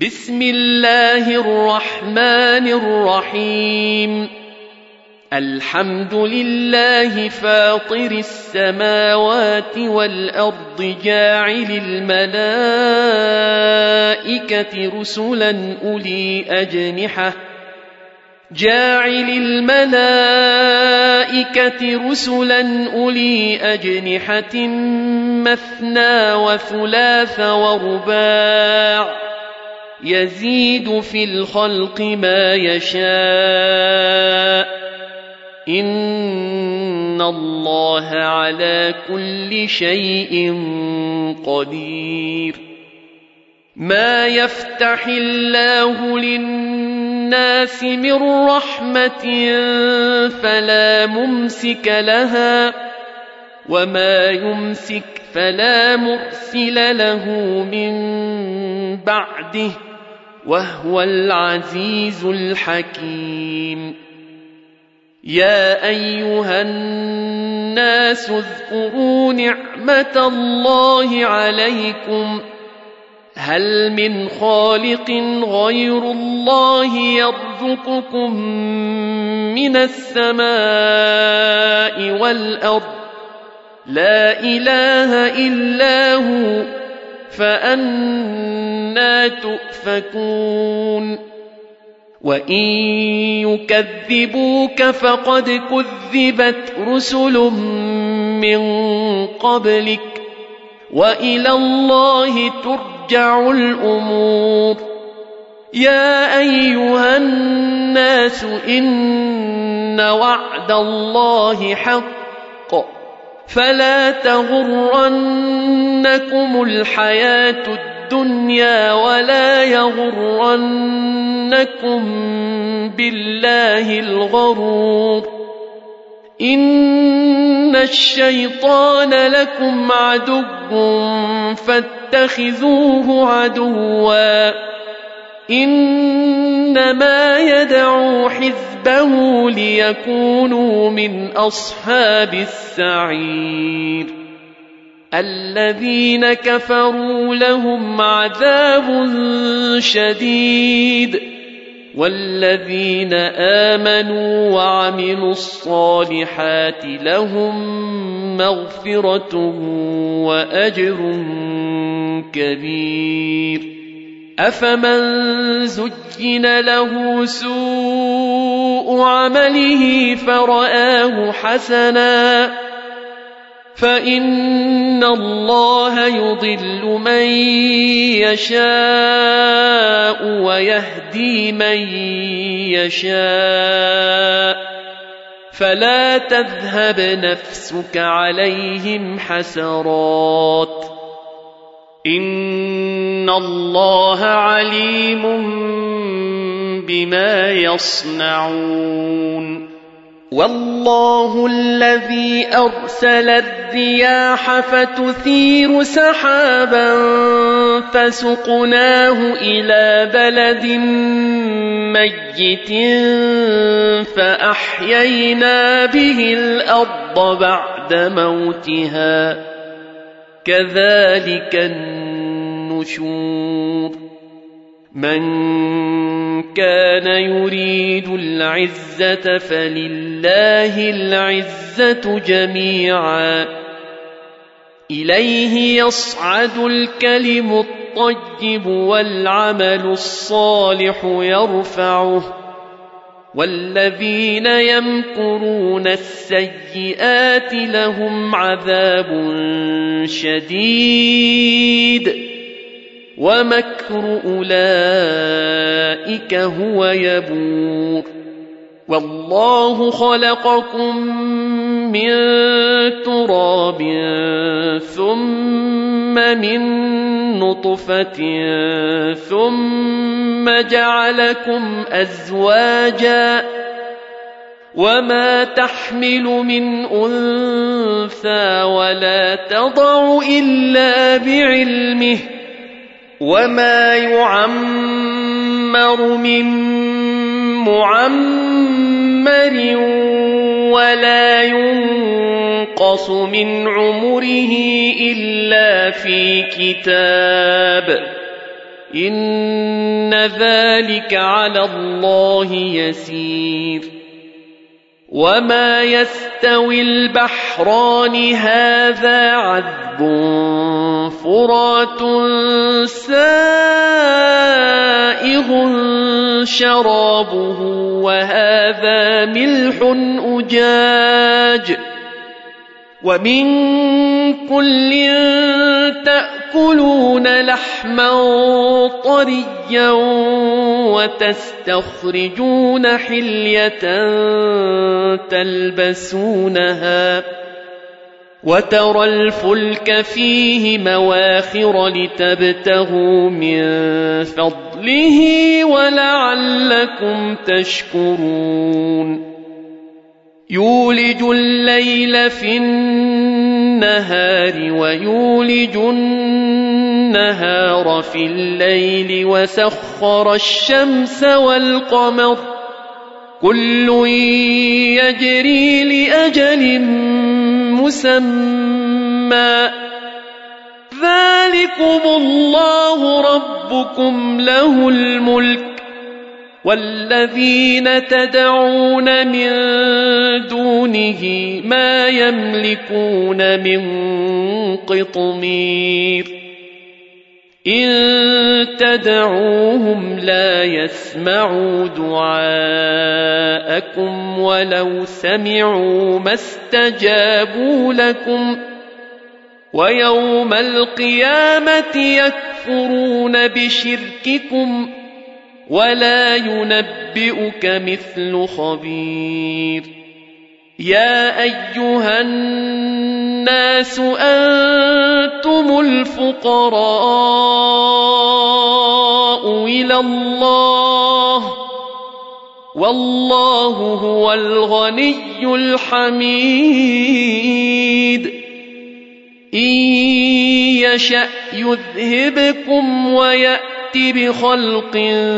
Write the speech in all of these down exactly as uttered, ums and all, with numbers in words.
بسم الله الرحمن الرحيم الحمد لله فاطر السماوات والأرض جاعل الملائكة رسلا أولي أجنحة جاعل الملائكة رسلا أولي أجنحة مثنى وثلاث ورباع يزيد في الخلق ما يشاء إن الله على كل شيء قدير. ما يفتح الله للناس من رحمة فلا ممسك لها وما يمسك فلا مرسل له من بعده وهو العزيز الحكيم. يا أيها الناس اذكروا نعمة الله عليكم هل من خالق غير الله يرزقكم من السماء والأرض لا إله إلا هو فأنى تؤفكون. وإن يكذبوك فقد كذبت رسل من قبلك وإلى الله ترجع الأمور. يا أيها الناس إن وعد الله حق فلا تغرنكم الحياة الدنيا ولا يغرنكم بالله الغرور. إن الشيطان لكم عدو فاتخذوه عدوا إنما يدعو حزبه ليكونوا من أصحاب السعير. الذين كفروا لهم عذاب شديد والذين آمنوا وعملوا الصالحات لهم مغفرة وأجر كبير. أفمن زين له سوء عمله فرآه حسنا فإن الله يضل من يشاء ويهدي من يشاء فلا تذهب نفسك عليهم حسرات إن الله عليم بما يصنعون. والله الذي أرسل الرياح فتثير سحابا فسقناه إلى بلد ميت فأحيينا به الأرض بعد موتها كذلك النشور. من كان يريد العزة فلله العزة جميعا إليه يصعد الكلم الطيب والعمل الصالح يرفعه والذين يمكرون السيئات لهم عذاب شديد ومكر أولئك هو يبور. والله خلقكم من تراب ثم من نطفة ثم جعلكم أزواجا وما تحمل من أنثى ولا تضع إلا بعلمه وما يعمر من معمر ولا ينقص من عمره إلا في كتاب إن إن ذلك على الله يسير وما يستوي البحران هذا عذب فرات سائغ شرابه وهذا ملح أجاج ومن كل تأكلون لحما طريا وتستخرجون حلية تلبسونها وترى الفلك فيه مواخر لتبتغوا من فضله ولعلكم تشكرون يولج الليل في النهار ويولج النهار في الليل وسخر الشمس والقمر كل يجري لأجل مسمى ذلكم الله ربكم له الملك والذين تدعون من دونه ما يملكون من قطمير إن تدعوهم لا يسمعوا دعاءكم ولو سمعوا ما استجابوا لكم ويوم القيامة يكفرون بشرككم ولا ينبئك مثل خبير يا أيها الناس أنتم الفقراء إلى الله والله هو الغني الحميد إن يشأ يذهبكم ويأتي بخلق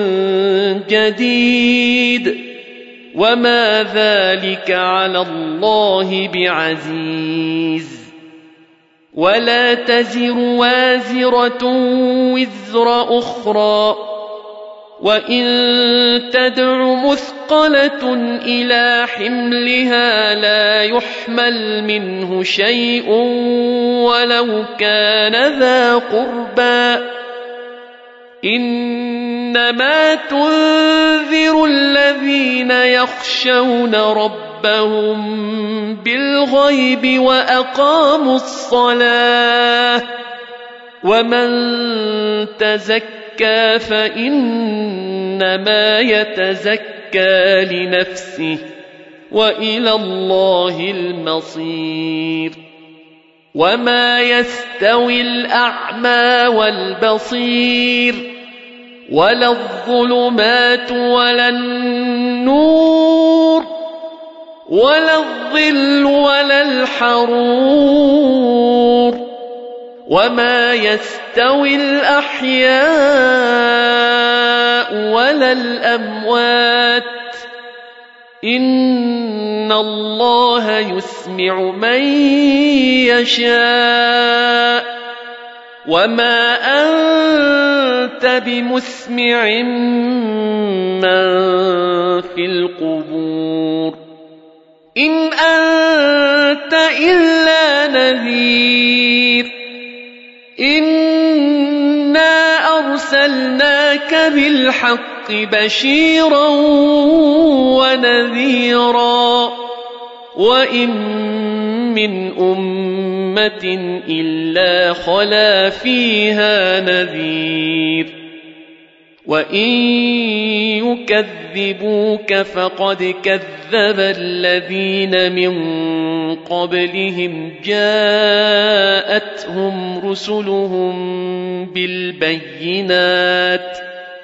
جديد وما ذلك على الله بعزيز ولا تزر وازرة وزر أخرى وإن تدع مثقلة إلى حملها لا يحمل منه شيء ولو كان ذا قربى إنما تنذر الذين يخشون ربهم بالغيب وأقاموا الصلاة ومن تزكى فإنما يتزكى لنفسه وإلى الله المصير وما يستوي الأعمى والبصير ولا الظلمات ولا النور ولا الظل ولا الحرور وما يستوي الأحياء ولا الأموات إن الله يسمع من يشاء وما أنت بمسمع من في القبور إن أنت إلا نذير إنا أرسلناك بالحق بشيرا ونذيرا وإن من أمة إلا خلا فيها نذير وإن يكذبوك فقد كذب الذين من قبلهم جاءتهم رسلهم بالبينات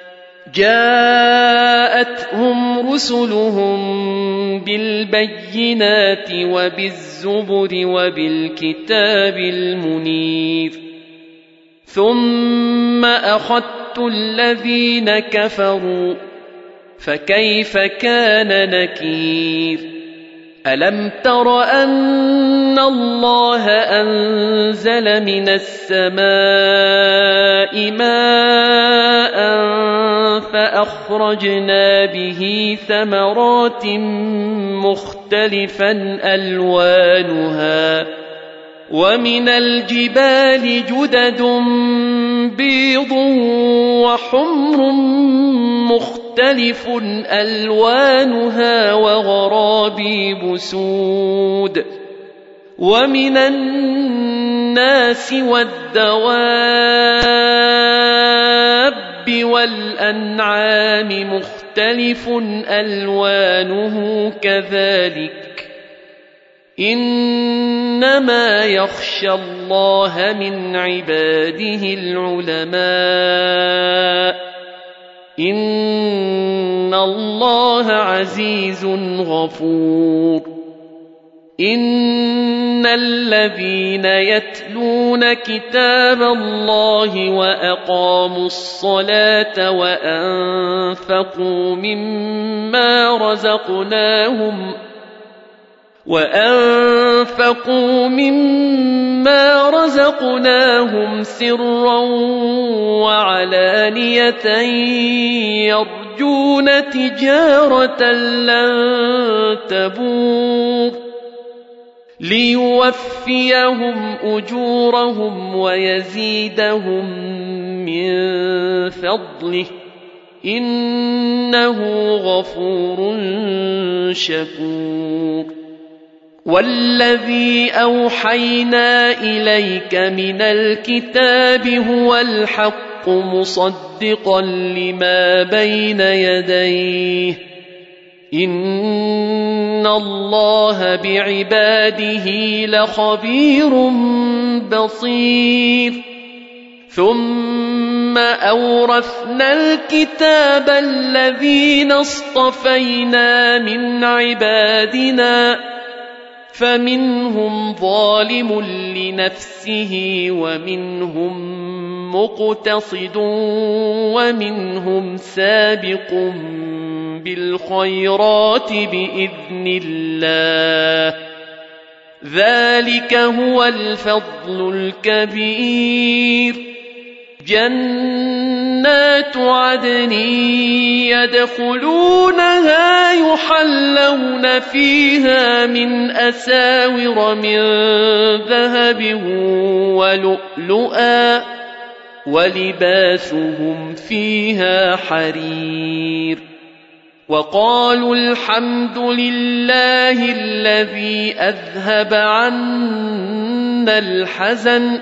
جاءتهم رسلهم بالبينات وبالزبر وبالكتاب المنير ثم أخذت الذين كفروا فكيف كان نكير ألم تر أن الله أنزل من السماء ماء فأخرجنا به ثمرات مختلفا ألوانها ومن الجبال جدد بيض وحمر مختلف ألوانها وغرابيب سود ومن الناس والدواب والأنعام مختلف ألوانه كذلك إنما يخشى الله من عباده العلماء إن الله عزيز غفور إن الذين يتلون كتاب الله وأقاموا الصلاة وأنفقوا مما رزقناهم وأنفقوا مما رزقناهم سرا وعلانية يرجون تجارة لن تبور ليوفيهم أجورهم ويزيدهم من فضله إنه غفور شكور والذي أوحينا إليك من الكتاب هو الحق مصدقا لما بين يديه إن الله بعباده لخبير بصير ثم أورثنا الكتاب الذين اصطفينا من عبادنا فمنهم ظالم لنفسه ومنهم مقتصد ومنهم سابق بالخيرات بإذن الله ذلك هو الفضل الكبير جنات عدن يدخلونها يحلون فيها من أساور من ذهب ولؤلؤا ولباسهم فيها حرير وقالوا الحمد لله الذي أذهب عنا الحزن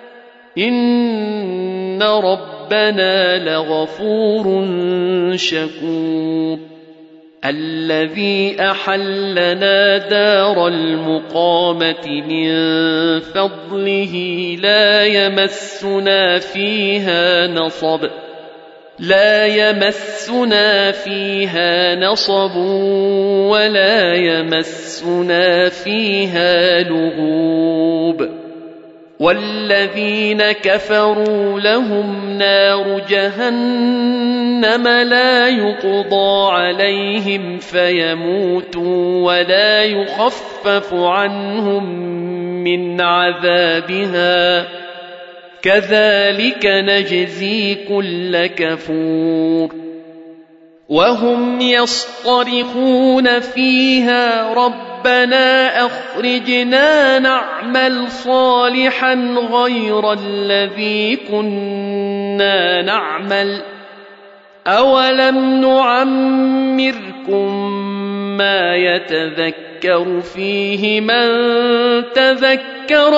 إن ربنا لغفور شكور الذي أحلنا دار المقامة من فضله لا يمسنا فيها نصب لا يمسنا فيها نصب ولا يمسنا فيها لغوب والذين كفروا لهم نار جهنم لا يقضى عليهم فيموتوا ولا يخفف عنهم من عذابها كذلك نجزي كل كفور وهم يصطرخون فيها ربنا أخرجنا نعمل صالحا غير الذي كنا نعمل أولم نعمركم ما يتذكر فيه من تذكر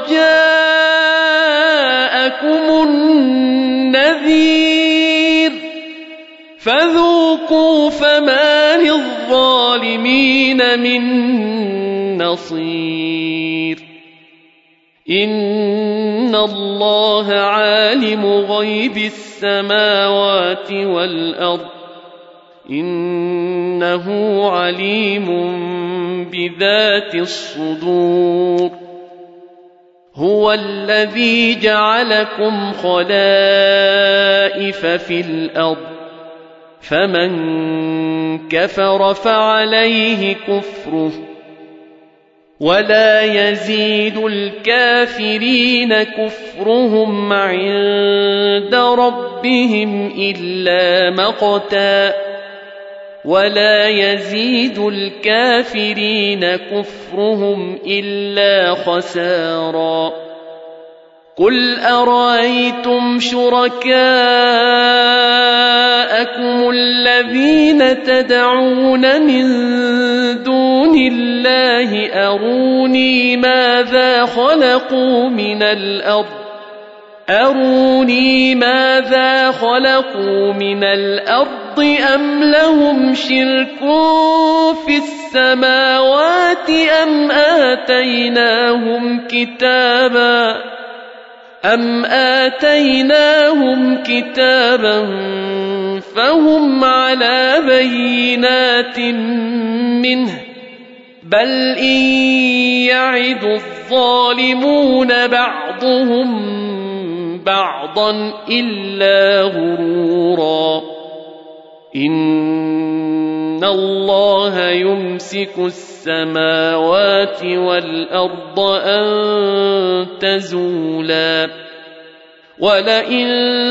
وجاءكم النذير فذوقوا فما للظالمين من نصير إن الله عالم غيب السماوات والأرض إنه عليم بذات الصدور هو الذي جعلكم خلائف في الأرض فمن كفر فعليه كفره ولا يزيد الكافرين كفرهم عند ربهم إلا مقتا ولا يزيد الكافرين كفرهم إلا خسارا قل أرأيتم شركاءكم الذين تدعون من دون الله أروني ماذا خلقوا من الأرض أروني ماذا خلقوا من الأرض أم لهم شرك في السماوات أم آتيناهم كتابا أم آتيناهم كتابا فهم على بينات منه بل إن يعد الظالمون بعضهم بعضا إلا غرورا إن الله يمسك السماوات والأرض أن تزولا ولئن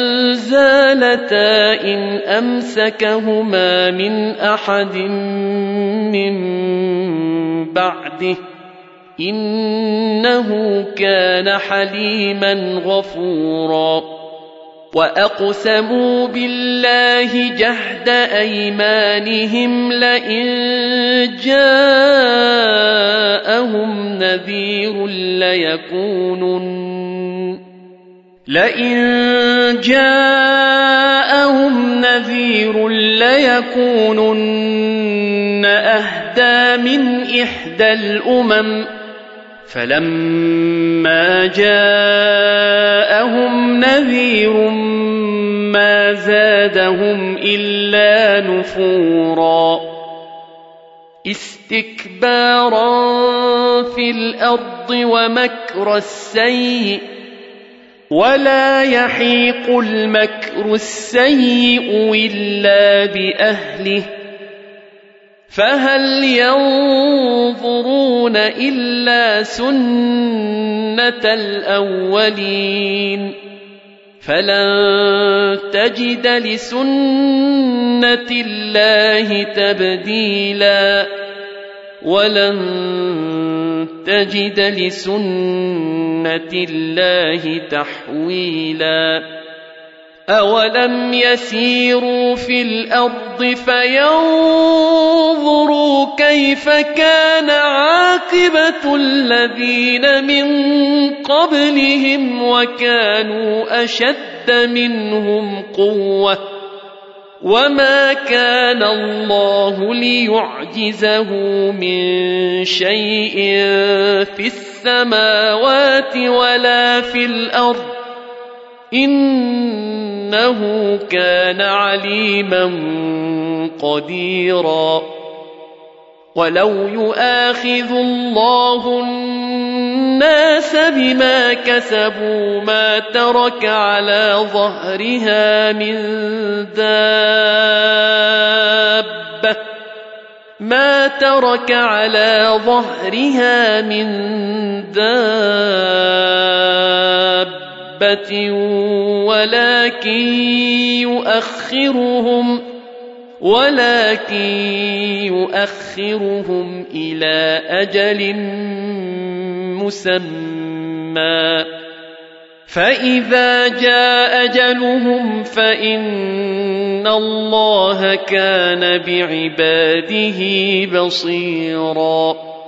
زالتا إن أمسكهما من أحد من بعده إنه كان حليما غفورا وأقسموا بالله جهد أيمانهم لئن جاءهم نذير ليكونن لئن جاءهم نذير ليكونن أهدى من إحدى الأمم فلما جاءهم نذير ما زادهم إلا نفورا استكبارا في الأرض ومكر السيء ولا يحيق المكر السيء إلا بأهله فهل ينظرون إلا سنة الأولين فلن تجد لسنة الله تبديلا ولن تجد لسنة الله تحويلا أولم يسيروا في الأرض فينظروا كيف كان عاقبة الذين من قبلهم وكانوا أشد منهم قوة وما كان الله ليعجزه من شيء في السماوات ولا في الأرض إنه كان عليما قديرا ولو يؤاخذ الله الناس بما كسبوا ما ترك على ظهرها من دابة ما ترك على ظهرها من دابة ولكن يؤخرهم ولكن يؤخرهم إلى أجل مسمى فإذا جاء أجلهم فإن الله كان بعباده بصيرا